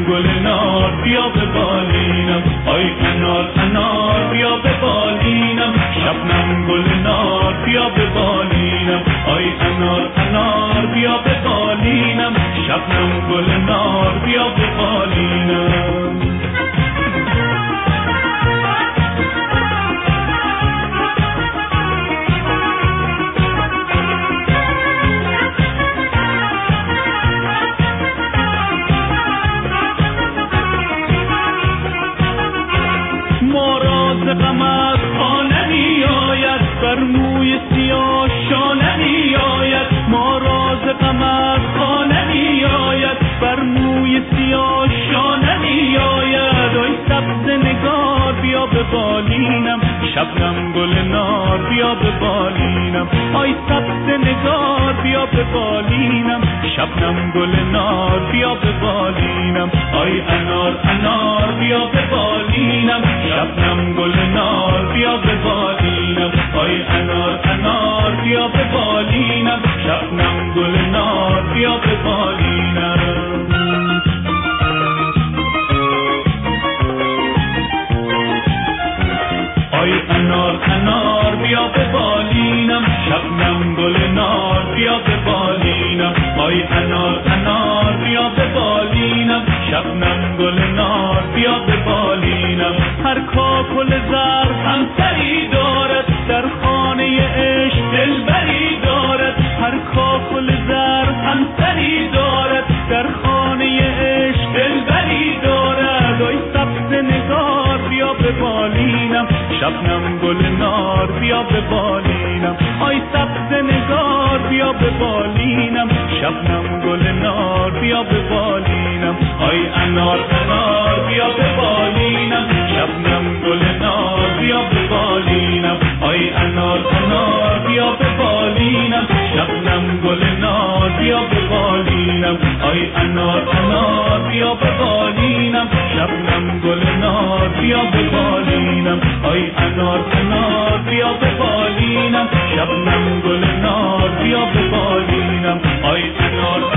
گل نار بیا به بالینم، آی انار انار بیا به بالینم، شبنم گل نار بیا به بالینم، آی انار انار بیا به بالینم، شبنم گل نار بیا به بالینم. غم از پا نمی آید، بر موی سیاه شا نمی آید، ما راز غم از پا نمی آید، بر موی سیاه شا نمی آید. آی سبز نگار بیا به بالینم، شبنم گل نار بیا به بالینم، آی سبز نگار بیا به بالینم، شبنم گل نار بیا به بالینم، آی انار انار بیا به بالینم، شبنم گل نار بیا به بالینم، آی انار انار بیا به بالینم، شبنم گل نار بیا به بالینم. آی انار انار بیا به بالینم، شبنم گل نار بیا به بالینم، آی انار انار بیا به بالینم، شبنم گل نار بیا به بالینم. هر کاکل زر همسری دارد، در خانه عشق دلبری دارد، هر کاکل زر همسری دارد، در خانه عشق دلبری دارد. آی سبز نگار بیا به بالینم، شبنم گل نار بیا به بالینم، آی سبز نگار بیا به بالینم، شبنم گل نار بیا به بالینم، آی انار انار بیا به بالینم، شبنم گل نار بیا به بالینم، آی انار انار بیا به بالینم، شبنم گل نار بیا به بالینم، آی انار انار بیا به بالینم، شبنم گل نار بیا به بالینم، آی انار انار بیا به بالینم، شبنم گل نار بیا به بالینم، آی انار